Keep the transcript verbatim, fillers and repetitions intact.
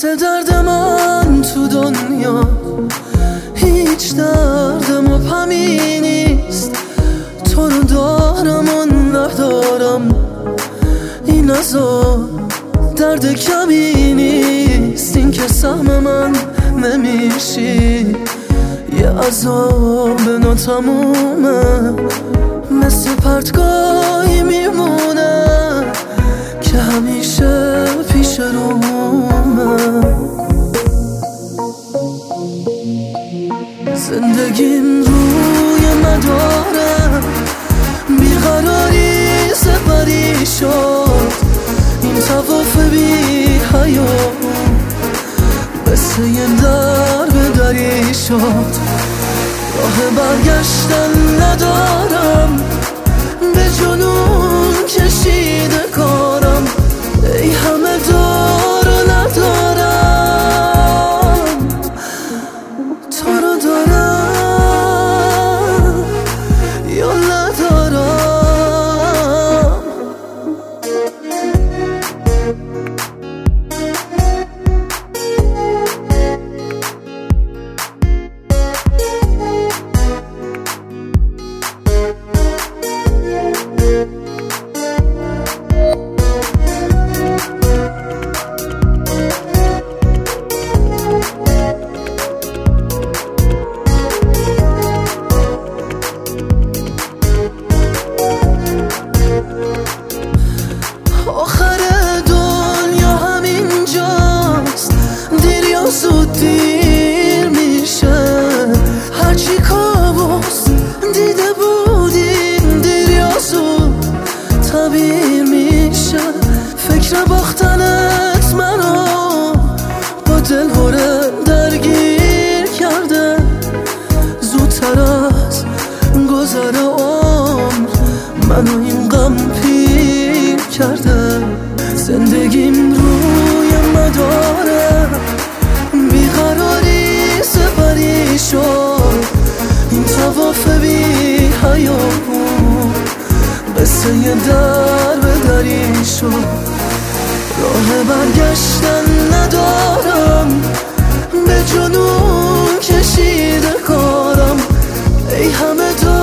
مثل درد من تو دنیا هیچ دردم و پمی نیست. تو رو دارم و ندارم، این عذاب درد کمی نیست. این که سهم من نمیشی یه عذاب ناتمومه، مثل پرتگاهی میمونه که همیشه پیش رومه. زندگیم روی مداره بیقراری سپری شد، این طواف بی حیات مثل یه در به دری شد. راه برگشتن ندارم، به جنون کشیده کارم، ای همه دار و ندارم. تو رو دارم یا ندارم. آخر دنیا همینجاست، دیر یا زود دیر میشه. هرچی کابوس دیده بودیم دیر یا زود تعبیر میشه. فکر باختنت منو با دلهوره درگیر کرده، زودتر از گذر عمر منو این غم پیر کرده. زندگیم روی مداره بیقراری سپری شد، این طواف بی حیات قصه یه در به دری شد. راه برگشتن ندارم، به جنون کشیده کارم، ای همه دار